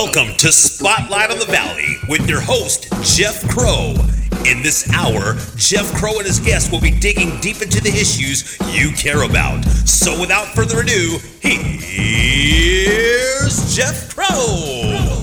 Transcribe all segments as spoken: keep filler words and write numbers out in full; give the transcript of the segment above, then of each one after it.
Welcome to Spotlight on the Valley with your host, Jeff Crow. In this hour, Jeff Crow and his guests will be digging deep into the issues you care about. So without further ado, here's Jeff Crow.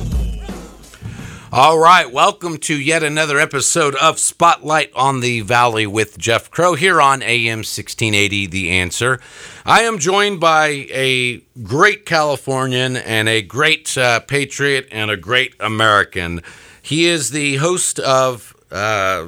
All right, welcome to yet another episode of Spotlight on the Valley with Jeff Crow here on A M sixteen eighty, The Answer. I am joined by a great Californian and a great uh, patriot and a great American. He is the host of uh,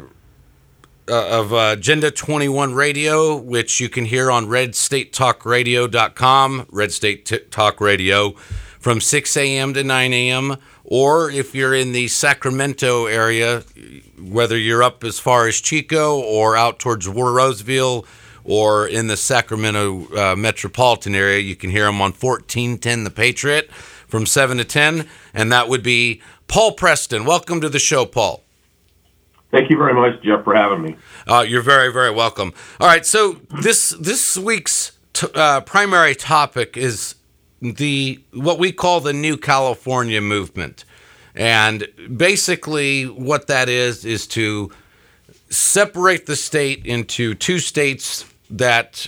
of uh, Agenda twenty-one Radio, which you can hear on red state talk radio dot com, Red State T- Talk Radio, from six a.m. to nine a.m., or if you're in the Sacramento area, whether you're up as far as Chico or out towards Roseville or in the Sacramento uh, metropolitan area, you can hear him on fourteen ten The Patriot from seven to ten, and that would be Paul Preston. Welcome to the show, Paul. Thank you very much, Jeff, for having me. Uh, you're very, very welcome. All right, so this this week's t- uh, primary topic is the what we call the New California movement. And basically what that is is to separate the state into two states that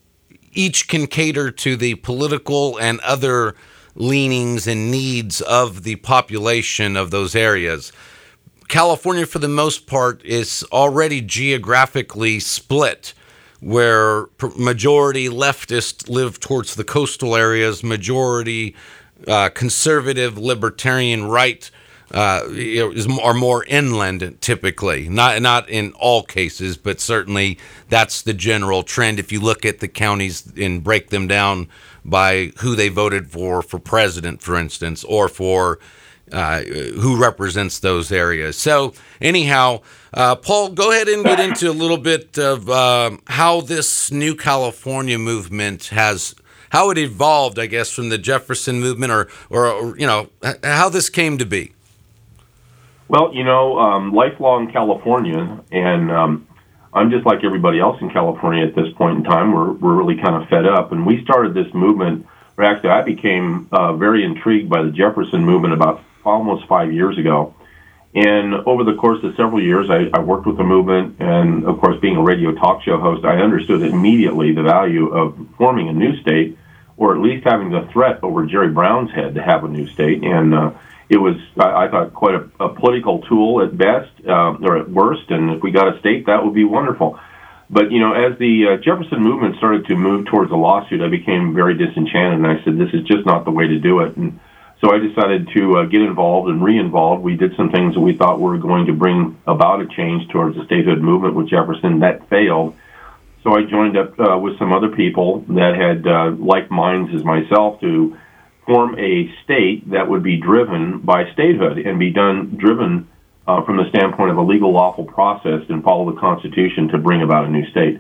each can cater to the political and other leanings and needs of the population of those areas. California, for the most part, is already geographically split, where majority leftists live towards the coastal areas, majority uh, conservative, libertarian, right uh, is are more inland typically. Not not in all cases, but certainly that's the general trend. If you look at the counties and break them down by who they voted for for president, for instance, or for uh, who represents those areas. So anyhow, Uh, Paul, go ahead and get into a little bit of uh, how this New California movement has, how it evolved, I guess, from the Jefferson movement, or, or, or you know, how this came to be. Well, you know, um, lifelong Californian, and um, I'm just like everybody else in California at this point in time. We're we're really kind of fed up, and we started this movement. Or actually, I became uh, very intrigued by the Jefferson movement about almost five years ago. And over the course of several years, I, I worked with the movement, and of course, being a radio talk show host, I understood immediately the value of forming a new state, or at least having the threat over Jerry Brown's head to have a new state. And uh, it was, I, I thought, quite a, a political tool at best, uh, or at worst, and if we got a state, that would be wonderful. But, you know, as the uh, Jefferson movement started to move towards a lawsuit, I became very disenchanted, and I said, this is just not the way to do it. And so I decided to uh, get involved and re-involved. We did some things that we thought were going to bring about a change towards the statehood movement with Jefferson. That failed. So I joined up uh, with some other people that had uh, like minds as myself to form a state that would be driven by statehood and be done driven uh, from the standpoint of a legal, lawful process and follow the Constitution to bring about a new state.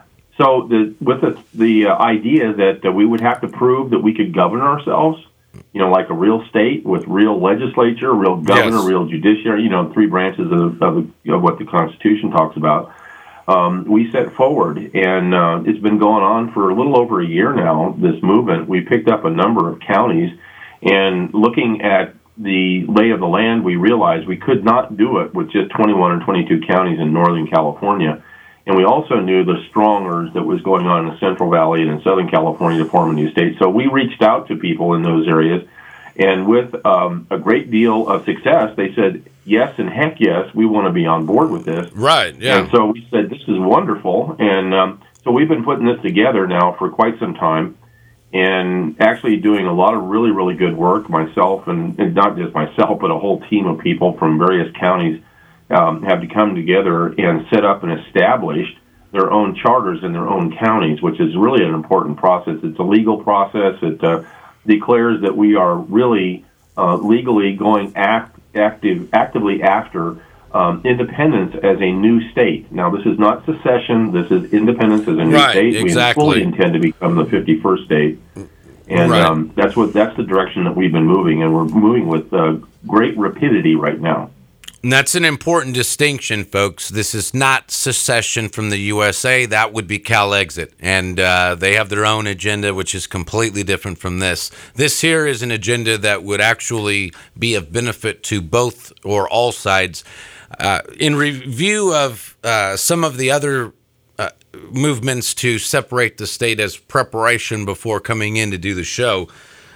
So the, with the, the uh, idea that uh, we would have to prove that we could govern ourselves, you know, like a real state with real legislature, real governor, yes. real judiciary, you know, three branches of, of, of what the Constitution talks about. Um, we set forward, and uh, it's been going on for a little over a year now, this movement. We picked up a number of counties, and looking at the lay of the land, we realized we could not do it with just twenty-one or twenty-two counties in Northern California. And we also knew the strong urge that was going on in the Central Valley and in Southern California to form a new state. So we reached out to people in those areas, and with um, a great deal of success, they said, yes and heck yes, we want to be on board with this. Right, yeah. And so we said, this is wonderful. And um, so we've been putting this together now for quite some time, and actually doing a lot of really, really good work, myself, and, and not just myself, but a whole team of people from various counties Um, have to come together and set up and establish their own charters in their own counties, which is really an important process. It's a legal process. It uh, declares that we are really uh, legally going act, active, actively after um, independence as a new state. Now, this is not secession. This is independence as a new right, state. Exactly. We fully intend to become the fifty-first state. And right. um, that's what that's the direction that we've been moving, and we're moving with uh, great rapidity right now. And that's an important distinction, folks. This is not secession from the U S A. That would be CalExit. And uh, they have their own agenda, which is completely different from this. This here is an agenda that would actually be of benefit to both or all sides. Uh, in review of uh, some of the other uh, movements to separate the state as preparation before coming in to do the show,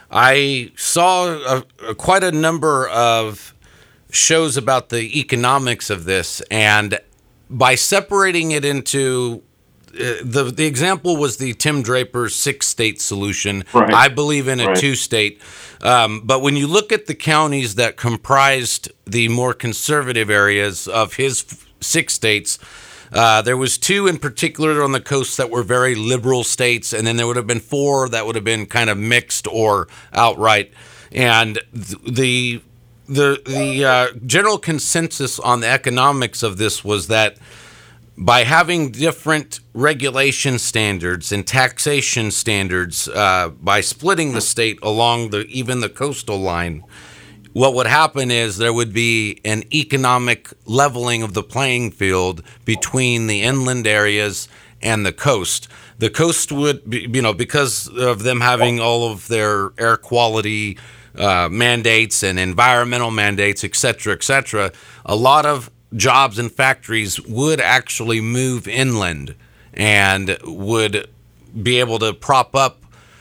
I saw a, a, quite a number of shows about the economics of this, and by separating it into uh, the the example was the Tim Draper's six-state solution. Right. I believe in a right. two-state, um, but when you look at the counties that comprised the more conservative areas of his f- six states, uh, there was two in particular on the coast that were very liberal states, and then there would have been four that would have been kind of mixed or outright, and th- the The the uh, general consensus on the economics of this was that by having different regulation standards and taxation standards, uh, by splitting the state along the even the coastal line, what would happen is there would be an economic leveling of the playing field between the inland areas and the coast. The coast would be, you know, because of them having all of their air quality Uh, mandates and environmental mandates, et cetera, et cetera, a lot of jobs and factories would actually move inland and would be able to prop up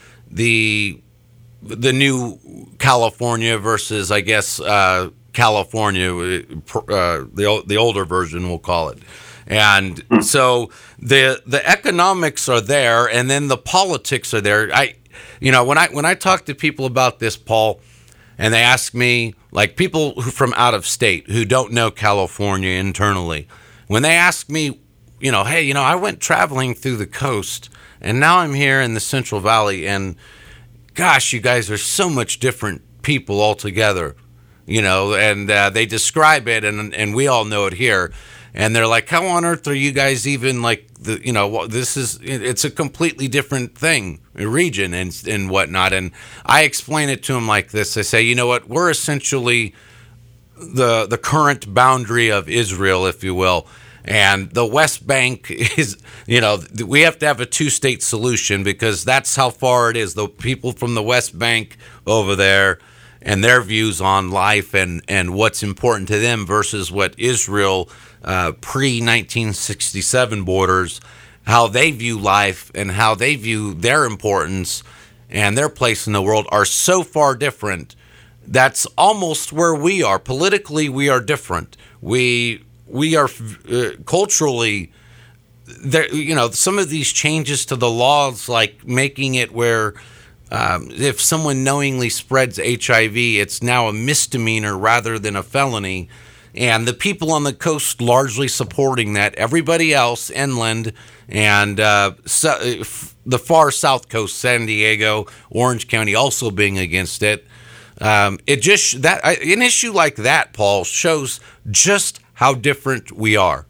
the the new California versus, I guess, uh, California, uh, the the older version, we'll call it. And so the the economics are there, and then the politics are there. I You know, when I when I talk to people about this, Paul, and they ask me, like people who from out of state who don't know California internally, when they ask me, you know, hey, you know, I went traveling through the coast, and now I'm here in the Central Valley, and gosh, you guys are so much different people altogether, you know, and uh, they describe it, and and we all know it here. And they're like, how on earth are you guys even like, the, you know, this is, it's a completely different thing, a region and, and whatnot. And I explain it to them like this. I say, you know what, we're essentially the the current boundary of Israel, if you will. And the West Bank is, you know, we have to have a two-state solution because that's how far it is. The people from the West Bank over there and their views on life and, and what's important to them versus what Israel Uh, pre nineteen sixty-seven borders, how they view life and how they view their importance and their place in the world are so far different. That's almost where we are. Politically, we are different. We we are uh, culturally, there. You know, some of these changes to the laws, like making it where um, if someone knowingly spreads H I V, it's now a misdemeanor rather than a felony. And the people on the coast largely supporting that. Everybody else inland and uh, so, the far south coast, San Diego, Orange County, also being against it. Um, it just that an issue like that, Paul, shows just how different we are.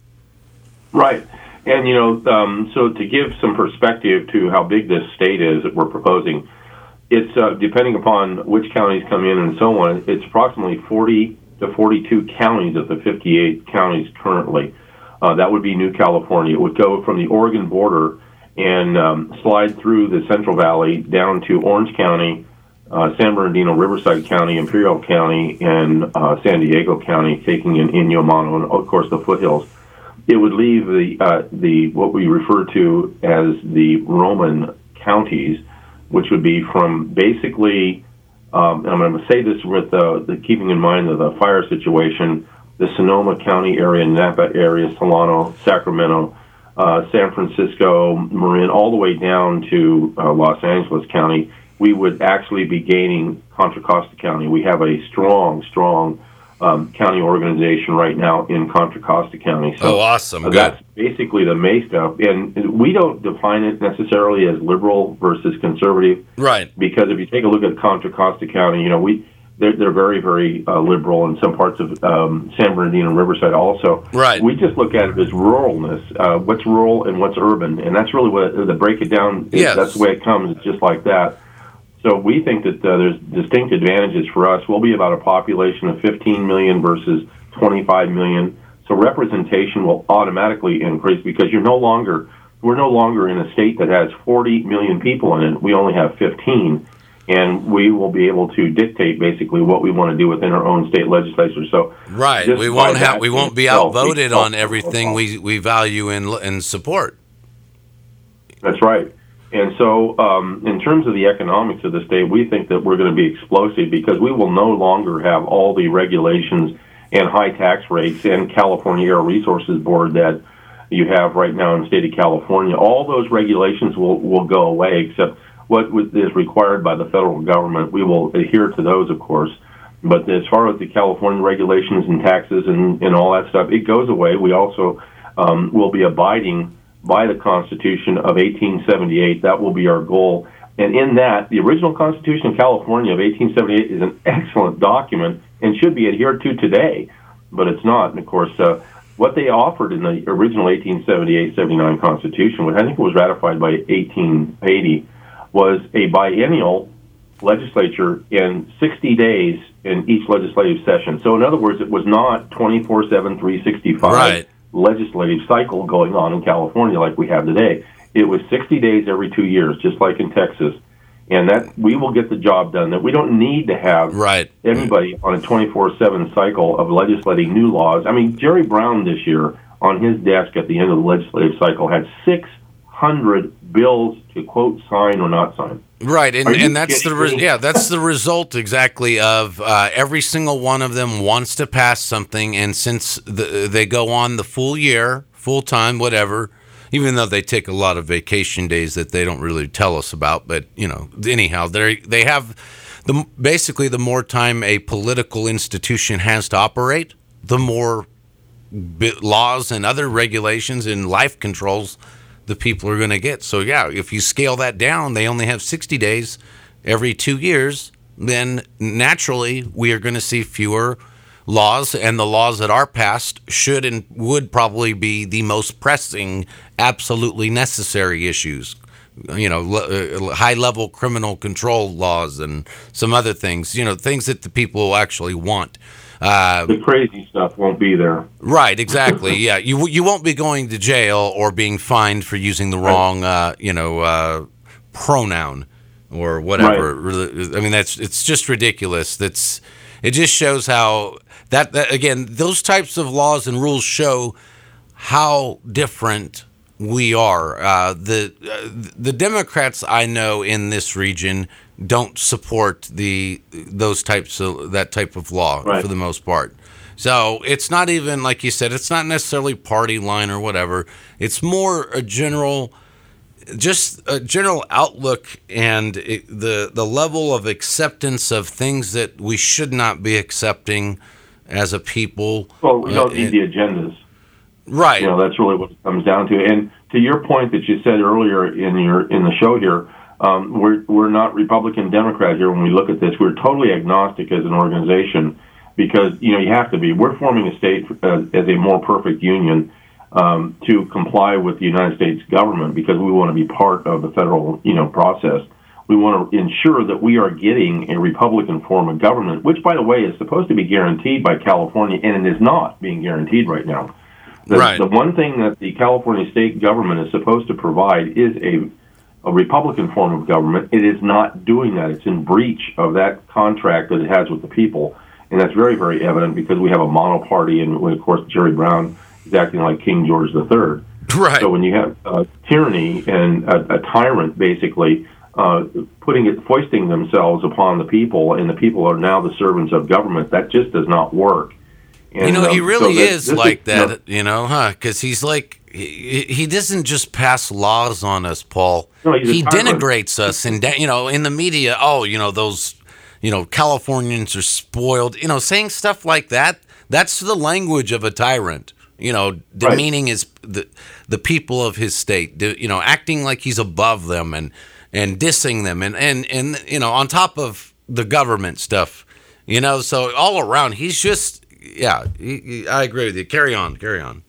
Right, and you know, um, so to give some perspective to how big this state is that we're proposing, it's uh, depending upon which counties come in and so on. It's approximately forty to forty-two counties of the fifty-eight counties currently. Uh, that would be New California. It would go from the Oregon border and um, slide through the Central Valley down to Orange County, uh, San Bernardino, Riverside County, Imperial County, and uh, San Diego County, taking in Inyo Mano and, of course, the foothills. It would leave the uh, the what we refer to as the Roman counties, which would be from basically Um, I'm going to say this with uh, the keeping in mind of the fire situation, the Sonoma County area, Napa area, Solano, Sacramento, uh, San Francisco, Marin, all the way down to uh, Los Angeles County, we would actually be gaining Contra Costa County. We have a strong, strong um, county organization right now in Contra Costa County. So oh, awesome. Uh, that's basically the main stuff. And we don't define it necessarily as liberal versus conservative. Right. Because if you take a look at Contra Costa County, you know, we they're, they're very, very uh, liberal in some parts of um, San Bernardino and Riverside also. Right. We just look at it as ruralness, uh, what's rural and what's urban. And that's really what, to break it down, yes. That's the way it comes. It's just like that. So we think that uh, there's distinct advantages for us. We'll be about a population of fifteen million versus twenty-five million. So representation will automatically increase because you're no longer, we're no longer in a state that has forty million people in it. We only have fifteen, and we will be able to dictate basically what we want to do within our own state legislature. So right, we won't have, we won't be outvoted on everything we we value and and support. That's right. And so, um, in terms of the economics of the state, we think that we're going to be explosive because we will no longer have all the regulations and high tax rates and California Air Resources Board that you have right now in the state of California. All those regulations will, will go away, except what is required by the federal government. We will adhere to those, of course. But as far as the California regulations and taxes and, and all that stuff, it goes away. We also um, will be abiding by the Constitution of eighteen seventy-eight. That will be our goal. And in that, the original Constitution of California of eighteen seventy-eight is an excellent document and should be adhered to today, but it's not. And, of course, uh, what they offered in the original eighteen seventy-eight seventy-nine Constitution, which I think was ratified by eighteen eighty, was a biennial legislature in sixty days in each legislative session. So, in other words, it was not twenty-four seven, three sixty-five. Right. Legislative cycle going on in California like we have today. It was sixty days every two years, just like in Texas, and that we will get the job done. That we don't need to have right. everybody on a twenty-four seven cycle of legislating new laws. I mean, Jerry Brown this year on his desk at the end of the legislative cycle had six hundred bills to quote sign or not sign. Right, and, and that's the re- yeah, that's the result exactly of uh, every single one of them wants to pass something, and since the, they go on the full year, full time, whatever, even though they take a lot of vacation days that they don't really tell us about, but you know, anyhow, they they have the basically the more time a political institution has to operate, the more laws and other regulations and life controls the people are going to get. So yeah, if you scale that down, they only have sixty days every two years, then naturally we are going to see fewer laws, and the laws that are passed should and would probably be the most pressing, absolutely necessary issues. You know, uh, high-level criminal control laws and some other things, you know, things that the people actually want. Uh, the crazy stuff won't be there. Right, exactly. Yeah, you you won't be going to jail or being fined for using the wrong, uh, you know, uh, pronoun or whatever. Right. I mean, that's it's just ridiculous. That's it. Just shows how that, that again, those types of laws and rules show how different we are. Uh, the uh, the Democrats I know in this region don't support the those types of that type of law right. for the most part. So it's not even like you said. It's not necessarily party line or whatever. It's more a general, just a general outlook and it, the the level of acceptance of things that we should not be accepting as a people. Well, we don't uh, need the agendas. Right. You know, that's really what it comes down to. And to your point that you said earlier in your in the show here. Um, we're we're not Republican Democrat here when we look at this. We're totally agnostic as an organization because you know you have to be. We're forming a state uh, as a more perfect union um, to comply with the United States government because we want to be part of the federal you know process. We want to ensure that we are getting a Republican form of government, which, by the way, is supposed to be guaranteed by California, and it is not being guaranteed right now. The, right. the one thing that the California state government is supposed to provide is a a Republican form of government. It is not doing that. It's in breach of that contract that it has with the people. And that's very, very evident because we have a monoparty, and of course, Jerry Brown is acting like King George the Third. Right. So when you have uh, tyranny and a, a tyrant basically uh, putting it, foisting themselves upon the people, and the people are now the servants of government, that just does not work. And, you know, he um, really so that, is like is, that, you know, huh? Because he's like, he, he doesn't just pass laws on us, Paul. No, he's a he tyrant. denigrates us, and you know, in the media, oh, you know, those, you know, Californians are spoiled. You know, saying stuff like that. That's the language of a tyrant. You know, demeaning his the the people of his state. You know, acting like he's above them and and dissing them, and and and you know, on top of the government stuff. You know, so all around, he's just. Yeah, he, he, I agree with you. Carry on, carry on.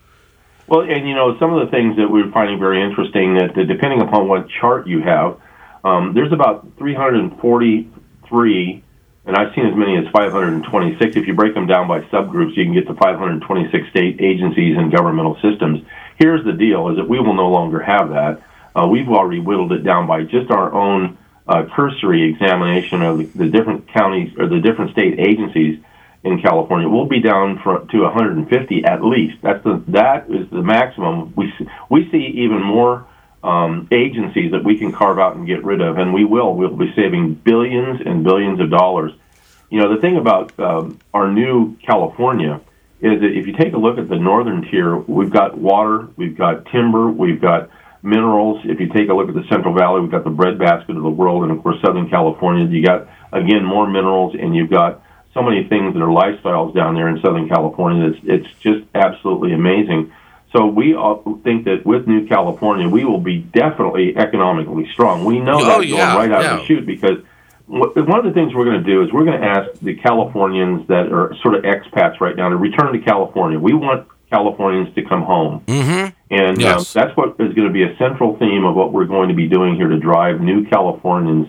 Well, and you know, some of the things that we're finding very interesting that, that depending upon what chart you have, um, there's about three hundred forty-three and I've seen as many as five hundred twenty-six. If you break them down by subgroups, you can get to five hundred twenty-six state agencies and governmental systems. Here's the deal, is that we will no longer have that. Uh, we've already whittled it down by just our own uh, cursory examination of the, the different counties or the different state agencies in California. We'll be down for, to one hundred fifty at least. That's the that is the maximum. We see, we see even more um, agencies that we can carve out and get rid of, and we will. We'll be saving billions and billions of dollars. You know, the thing about um, our new California is that if you take a look at the northern tier, we've got water, we've got timber, we've got minerals. If you take a look at the Central Valley, we've got the breadbasket of the world, and of course Southern California, you got, again, more minerals, and you've got so many things that are lifestyles down there in Southern California. It's, it's just absolutely amazing. So we all think that with New California, we will be definitely economically strong. We know oh, that yeah, going right out yeah. of the chute, because one of the things we're going to do is we're going to ask the Californians that are sort of expats right now to return to California. We want Californians to come home. Mm-hmm. And yes. um, that's what is going to be a central theme of what we're going to be doing here to drive new Californians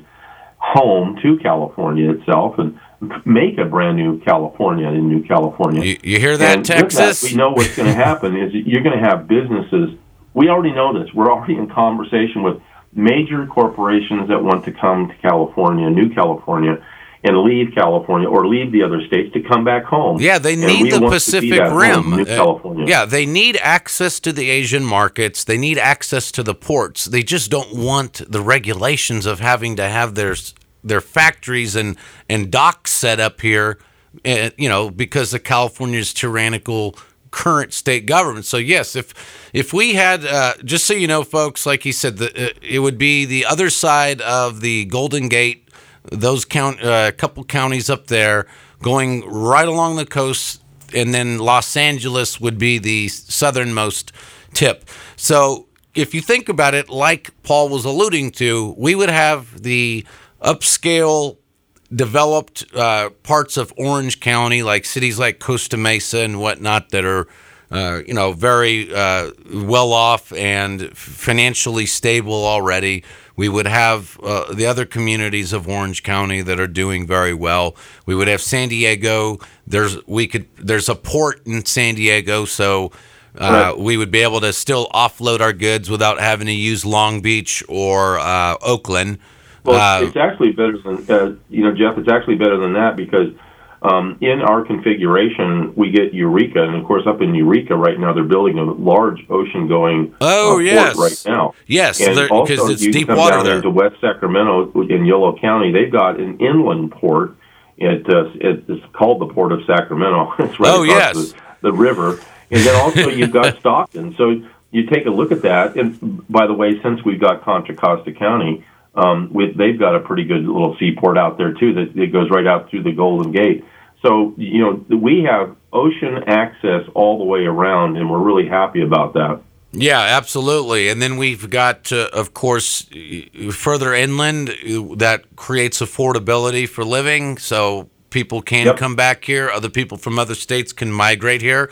home to California itself and make a brand new California in New California. You, you hear that, and Texas? That, we know what's going to happen is you're going to have businesses. We already know this. We're already in conversation with major corporations that want to come to California, New California, and leave California or leave the other states to come back home. Yeah, they need the Pacific Rim. New California. Uh, yeah, they need access to the Asian markets. They need access to the ports. They just don't want the regulations of having to have their their factories and, and docks set up here, uh, you know, because of California's tyrannical current state government. So yes, if if we had, uh, just so you know, folks, like he said, the, uh, it would be the other side of the Golden Gate, those count a uh, couple counties up there, going right along the coast, and then Los Angeles would be the southernmost tip. So if you think about it, like Paul was alluding to, we would have the upscale developed uh, parts of Orange County, like cities like Costa Mesa and whatnot, that are, uh, you know, very uh, well off and financially stable already. We would have uh, the other communities of Orange County that are doing very well. We would have San Diego. There's we could there's a port in San Diego, so uh, right. we would be able to still offload our goods without having to use Long Beach or uh, Oakland. Well, uh, it's actually better than, uh, you know, Jeff, it's actually better than that because um, in our configuration, we get Eureka. And, of course, up in Eureka right now, they're building a large ocean-going oh, uh, yes. port right now. Yes, and because it's you deep come water down there. into West Sacramento in Yolo County, they've got an inland port. It, uh, it's called the Port of Sacramento. It's right oh, across yes. the, the river. And then also you've got Stockton. So you take a look at that. And, by the way, since we've got Contra Costa County, Um, with, they've got a pretty good little seaport out there, too, that it goes right out through the Golden Gate. So, you know, we have ocean access all the way around, and we're really happy about that. Yeah, absolutely. And then we've got, uh, of course, further inland that creates affordability for living, so people can yep. come back here. Other people from other states can migrate here.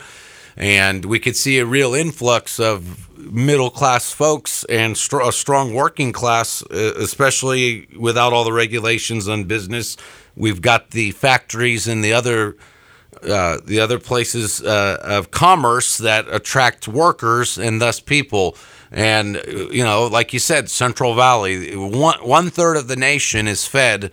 And we could see a real influx of middle-class folks and str- a strong working class, uh, especially without all the regulations on business. We've got the factories and the other uh, the other places uh, of commerce that attract workers and thus people. And, you know, like you said, Central Valley, one, one-third of the nation is fed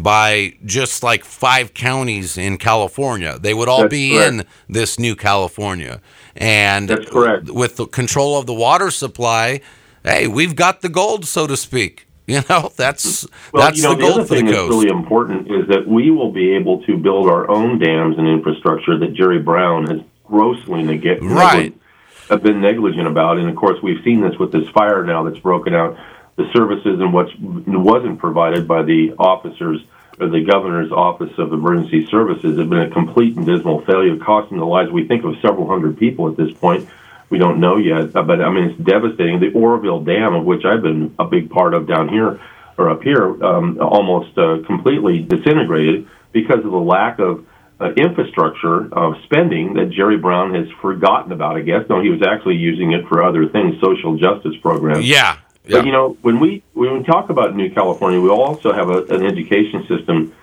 by just like five counties in California. They would all That's be correct. in this new California. And That's correct. with the control of the water supply, hey, we've got the gold, so to speak. You know, that's well, that's you know, the the gold other for the thing that's coast. really important is that we will be able to build our own dams and infrastructure that Jerry Brown has grossly negated. Right. Have been negligent about, and of course we've seen this with this fire now that's broken out. The services and what wasn't provided by the officers or the governor's office of emergency services have been a complete and dismal failure, costing the lives we think of several hundred people at this point. We don't know yet, but I mean it's devastating. The Oroville Dam, of which I've been a big part of down here or up here, um, almost uh, completely disintegrated because of the lack of Uh, infrastructure of spending that Jerry Brown has forgotten about, I guess. No, he was actually using it for other things, social justice programs. Yeah. yeah. But, you know, when we when we talk about New California, we also have a, an education system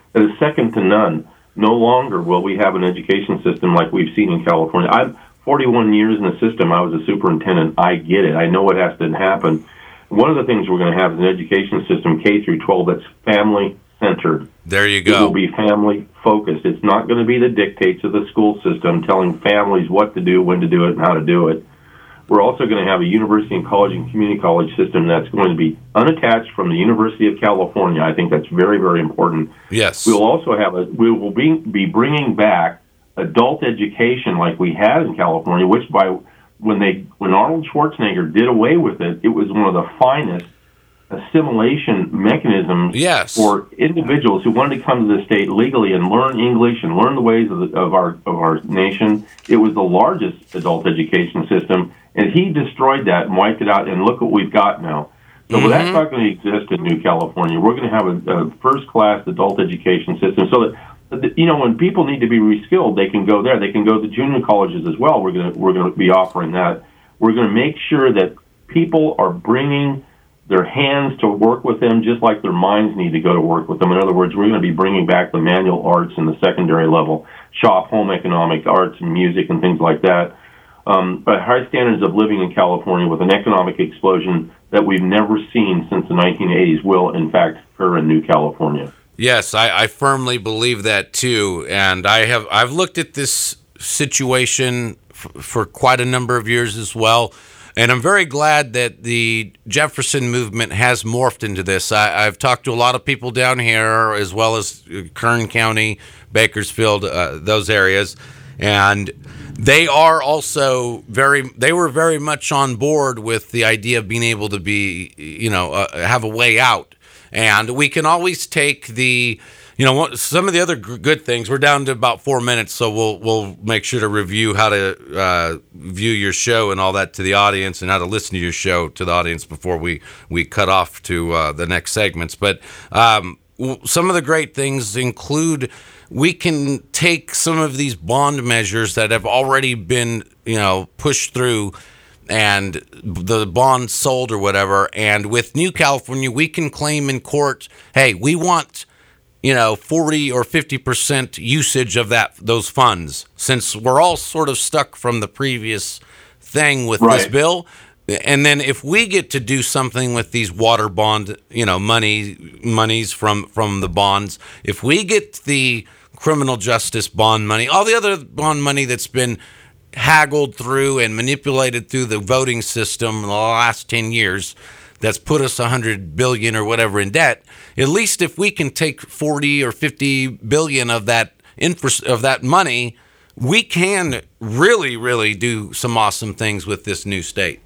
that is second to none. No longer will we have an education system like we've seen in California. I'm forty-one years in the system. I was a superintendent. I get it. I know what has to happen. One of the things we're going to have is an education system, K through twelve, that's family-centered. There you go. It will be family-focused. It's not going to be the dictates of the school system telling families what to do, when to do it, and how to do it. We're also going to have a university and college and community college system that's going to be unattached from the University of California. I think that's very, very important. Yes. We'll also have a, we will be, be bringing back adult education like we had in California, which by when they when Arnold Schwarzenegger did away with it, it was one of the finest assimilation mechanisms yes. for individuals who wanted to come to the state legally and learn English and learn the ways of, the, of our of our nation. It was the largest adult education system, and he destroyed that and wiped it out, and look what we've got now. So mm-hmm. that's not going to exist in New California. We're going to have a, a first-class adult education system so that, you know, when people need to be reskilled, they can go there. They can go to junior colleges as well. We're going to, we're going to be offering that. We're going to make sure that people are bringing their hands to work with them just like their minds need to go to work with them. In other words, we're going to be bringing back the manual arts in the secondary level, shop, home economics, arts and music and things like that. Um, but high standards of living in California with an economic explosion that we've never seen since the nineteen eighties will, in fact, occur in New California. Yes, I, I firmly believe that too, and I have I've looked at this situation f- for quite a number of years as well, and I'm very glad that the Jefferson movement has morphed into this. I, I've talked to a lot of people down here, as well as Kern County, Bakersfield, uh, those areas, and they are also very, they were very much on board with the idea of being able to be, you know, uh, have a way out. And we can always take the, you know, some of the other g- good things. We're down to about four minutes, so we'll we'll make sure to review how to uh, view your show and all that to the audience, and how to listen to your show to the audience before we, we cut off to uh, the next segments. But um, some of the great things include we can take some of these bond measures that have already been, you know, pushed through and the bond sold or whatever, and with New California, we can claim in court, hey, we want, you know, forty or fifty percent usage of that those funds, since we're all sort of stuck from the previous thing with right. this bill. And then if we get to do something with these water bond, you know, money monies from, from the bonds, if we get the criminal justice bond money, all the other bond money that's been haggled through and manipulated through the voting system in the last ten years, that's put us one hundred billion or whatever in debt. At least if we can take forty or fifty billion of that infra- of that money, we can really, really do some awesome things with this new state.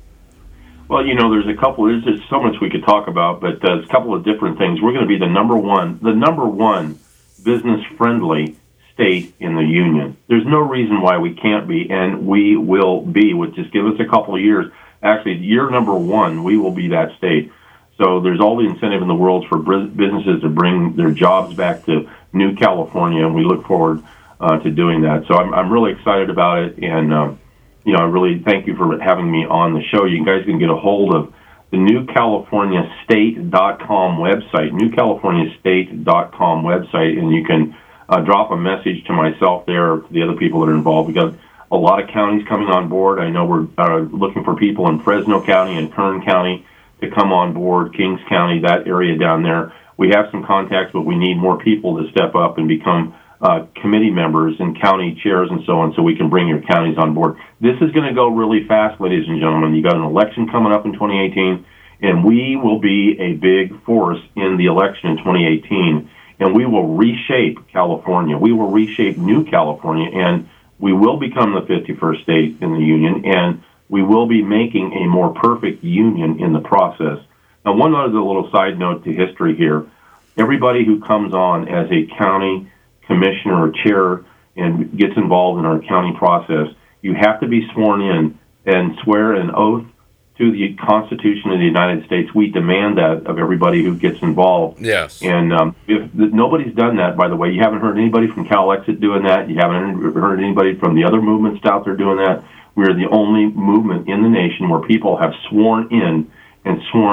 Well, you know, there's a couple, there's just so much we could talk about, but there's a couple of different things. We're going to be the number one, the number one business-friendly state in the union. There's no reason why we can't be, and we will be. With just give us a couple of years. Actually, year number one, we will be that state. So there's all the incentive in the world for businesses to bring their jobs back to New California, and we look forward uh, to doing that. So I'm, I'm really excited about it, and um, you know, I really thank you for having me on the show. You guys can get a hold of the New California State dot com website, New California State dot com website, and you can uh, drop a message to myself there or to the other people that are involved. We've got a lot of counties coming on board. I know we're uh, looking for people in Fresno County and Kern County to come on board, Kings County, that area down there. We have some contacts, but we need more people to step up and become uh, committee members and county chairs and so on, so we can bring your counties on board. This is going to go really fast, ladies and gentlemen. You got an election coming up in twenty eighteen, and we will be a big force in the election in twenty eighteen, and we will reshape California. We will reshape New California, and we will become the fifty-first state in the union, and we will be making a more perfect union in the process. Now, one other little side note to history here. Everybody who comes on as a county commissioner or chair and gets involved in our county process, you have to be sworn in and swear an oath to the Constitution of the United States. We demand that of everybody who gets involved. Yes. And um, if nobody's done that, by the way, you haven't heard anybody from CalExit doing that. You haven't heard anybody from the other movements out there doing that. We're the only movement in the nation where people have sworn in and sworn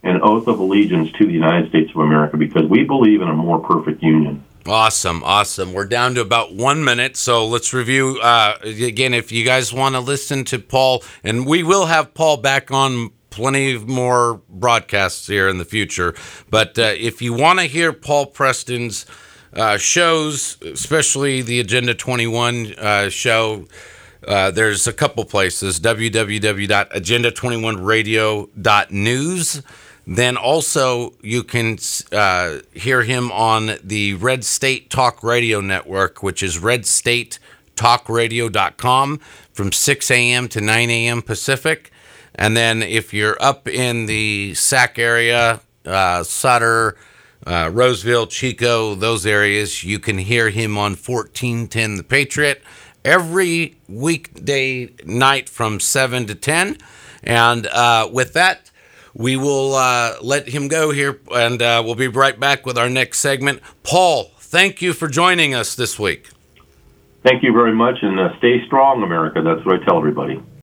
an oath of allegiance to the United States of America, because we believe in a more perfect union. Awesome, awesome. We're down to about one minute, so let's review. Uh, again, if you guys want to listen to Paul, and we will have Paul back on plenty more broadcasts here in the future, but uh, if you want to hear Paul Preston's uh, shows, especially the Agenda twenty-one uh, show, uh, there's a couple places, w w w dot agenda twenty-one radio dot news. Then also you can uh, hear him on the Red State Talk Radio Network, which is red state talk radio dot com from six a.m. to nine a.m. Pacific. And then if you're up in the Sac area, uh, Sutter, uh, Roseville, Chico, those areas, you can hear him on fourteen ten The Patriot every weekday night from seven to ten. And uh, with that, we will uh, let him go here, and uh, we'll be right back with our next segment. Paul, thank you for joining us this week. Thank you very much, and uh, stay strong, America. That's what I tell everybody.